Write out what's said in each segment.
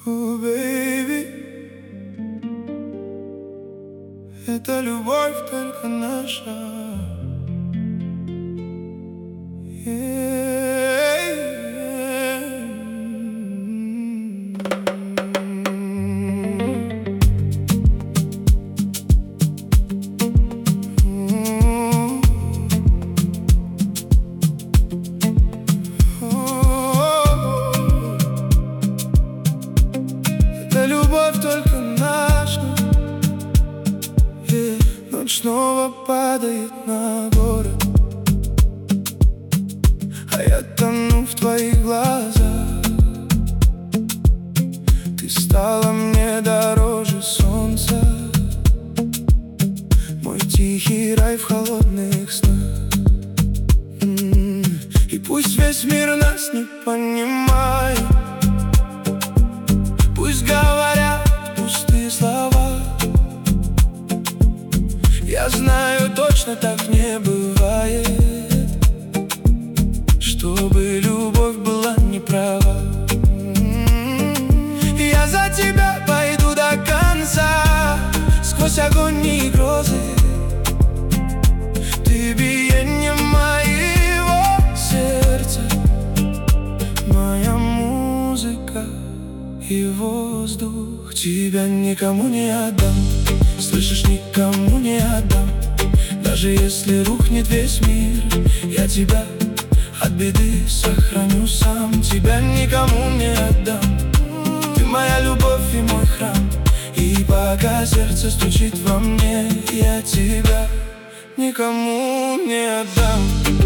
Baby, это любовь только наша. Это любовь только наша. Ночь снова падает на город, а я тону в твоих глазах. Ты стала мне дороже солнца, мой тихий рай в холодных снах. И пусть весь мир нас не понимает, пусть говорят пустые слова, я знаю, точно так не бывает, чтобы любовь была неправа. Я за тебя пойду до конца, сквозь огонь и грозы. Ты биение моего сердца, моя музыка и воздух. Тебя никому не отдам, слышишь, никому не отдам. Даже если рухнет весь мир, я тебя от беды сохраню сам. Тебя никому не отдам, ты моя любовь и мой храм. И пока сердце стучит во мне, я тебя никому не отдам.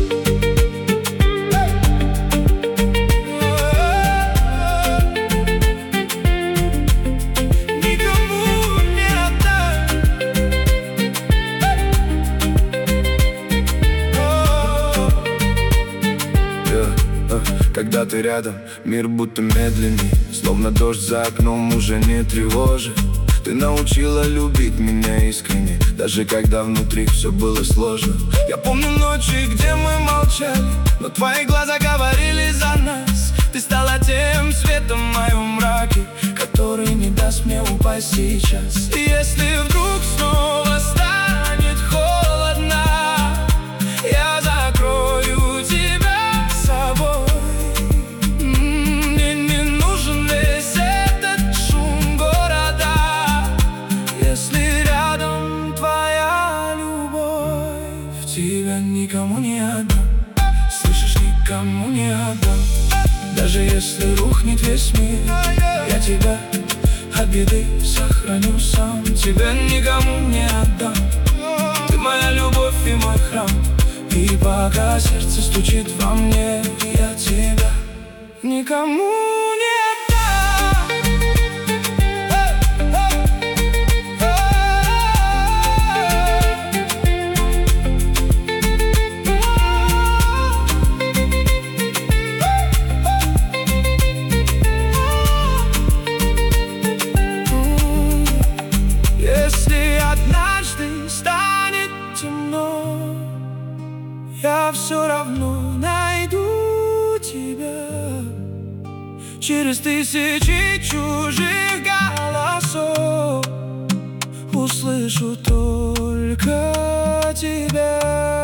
Когда ты рядом, мир будто медленней, словно дождь за окном уже не тревожит. Ты научила любить меня искренне, даже когда внутри все было сложно. Я помню ночи, где мы молчали, но твои глаза говорили за нас. Ты стала тем светом в моем мраке, который не даст мне упасть сейчас. И если вдруг снова станет холодно, я закрою тебя собой. Тебя никому не отдам, слышишь, никому не отдам. Даже если рухнет весь мир, я тебя от беды сохраню сам. Тебя никому не отдам, ты моя любовь и мой храм. И пока сердце стучит во мне, я тебя никому не отдам. Я все равно найду тебя. Через тысячи чужих голосов услышу только тебя.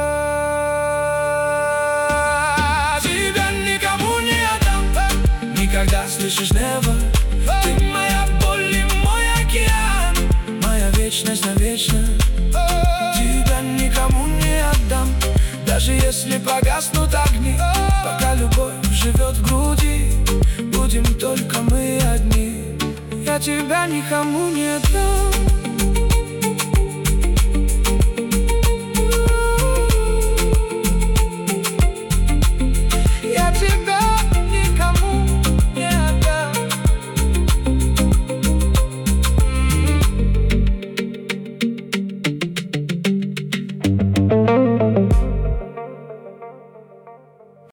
Тебя никому не отдам, никогда, слышишь, never. Ты моя боль и мой океан, моя вечность навечно. Тебя никому не отдам, даже если погаснут огни. Пока любовь живет в груди, будем только мы одни. Я тебя никому не отдам.